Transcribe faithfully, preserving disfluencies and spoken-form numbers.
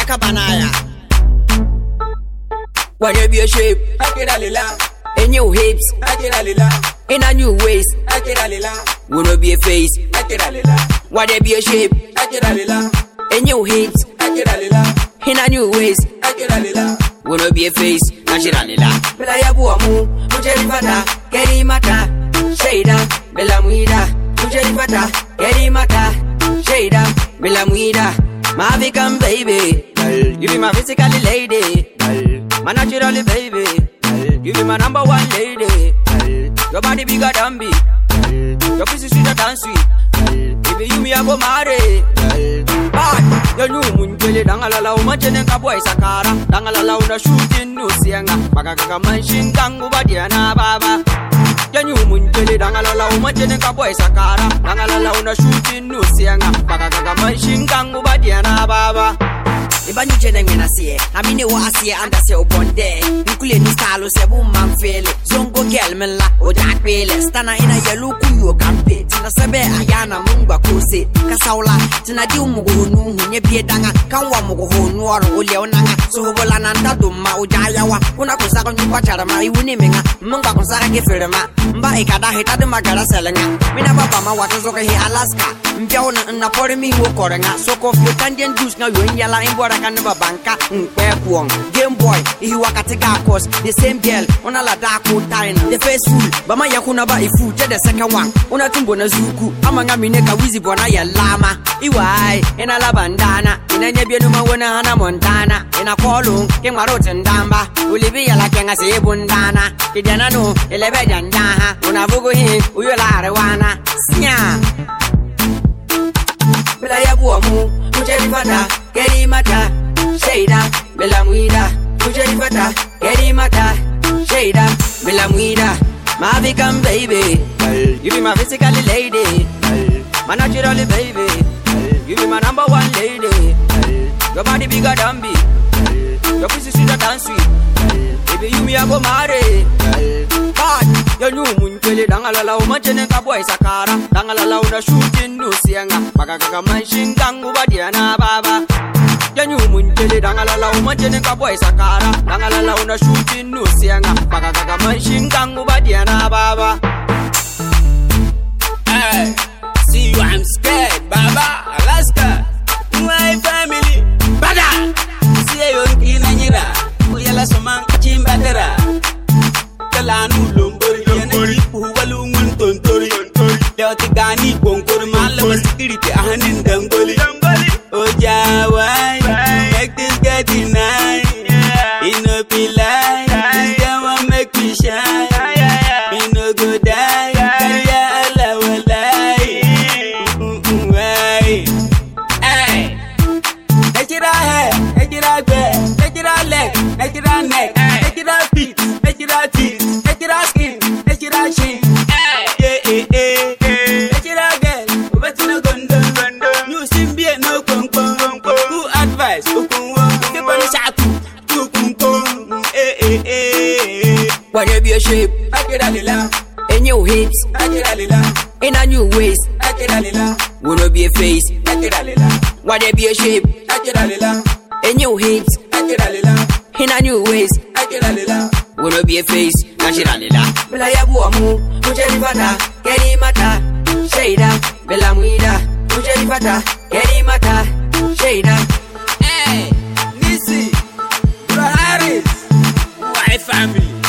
Kabanaya. Wanna be a shape? A new hips, in a new waist. Wanna be a face? Wanna be a shape? A new hips, in a new waist. Wanna be a face? Naturally la. Bela ya buamu, mujeri fata, geri mata, shada, bela muida. Mujeri fata, geri mata, shada, bela muida. My African baby, you be my physical lady, my natural baby, you be my number one lady. Your body bigger than me, your pussy sweeter than sweet. If you me I go marry. But you know mun kele dangalala o manjene ka boy sakara, dangalala una shooting no sianga, bagaka manshin kangu badiana baba. You know mun kele dangalala o manjene ka boy sakara, dangalala una shooting no sianga, bagaka manshin kangu badiana baba. Ibanyu jene ngena sie, amine wa asie anda se obonde. Nkule ni stalo se bu manfele, zongo gelmen la o dakwele. Stana ina yelu kuyo kampe, tina sebe ayana mungwa kose. Kasaula, tina di umugo honu hunye biedanga, kanwa mugo honu oro ole onanga. So hobola nanda duma ujaya wa, una kusaka nyupa charama iwuni menga, mungwa kusaka kifirema. Mba ikada hita de magara selenga. Mina baba ma watu zoke hi Alaska, mpia ona na pori mi wokorenga. Soko fyo Candian juice na yuenyala imbora kaneba banka nkwe kuong. Game boy, ihi wakati gakos, the same girl, ona la dako taina. The first fool, bama yakuna ba ifu, te the second one. Una tumbo na zuku, ama nga mineka wizi bona ya lama. Iwai, ina la bandana, ina nyebye numa wana hana montana. Ina kolung, king marote ndamba, ulibi ya la kenga se bundana. Kijana no, elebe janjaha, una vugu hin, uyo la arewana. Snya! Bela ya buamu, mujeri fata, geri mata, shada, bela muida. Mujeri fata, geri mata, shada, bela muida. My African baby, you be my physical lady, my natural baby, you be my number one lady. Your body bigger than me, your pussy sweeter than sweet. Baby, you me I go marry. But you know mun kele dangalala o manjene ka boy sakara, dangalala una shooting no sianga, bagaka manshin kangu badiana baba. You know mun kele dangalala o manjene ka boy sakara, dangalala una shooting no sianga, bagaka manshin kangu badiana baba. Hey, see you I'm scared, baba. Alaska, my family, bada. See you in Kenya, uyala somang chimbadera. Kalanu lombori, yanari uwalungun tontori. Leo tigani konkor malama security ahanin dangoli. Ojawai, make this get denied. In a pillar, this girl want make me shine. Me no go die, carry Allah walai. Hey, take it out head, take it out bed, take it out leg, take it out neck, take it out feet, take it out teeth, take it out skin, take it out chin. Yeah, yeah, yeah, yeah. Take it out girl, but you no condom. You seem be no concom. Who advise? Who can keep on shatu? Who can come? Eh, eh, eh. Wanna be a shape? A new hips, in a new waist. Wanna be a face? Wanna be a shape? A new hips, in a new waist. Wanna be a face? Naturally la. Bela ya buamu, mujeri fata, geri mata, shada, bela muida. Mujeri fata, geri mata, shada. Hey, Nisi, Bro Harris, my family.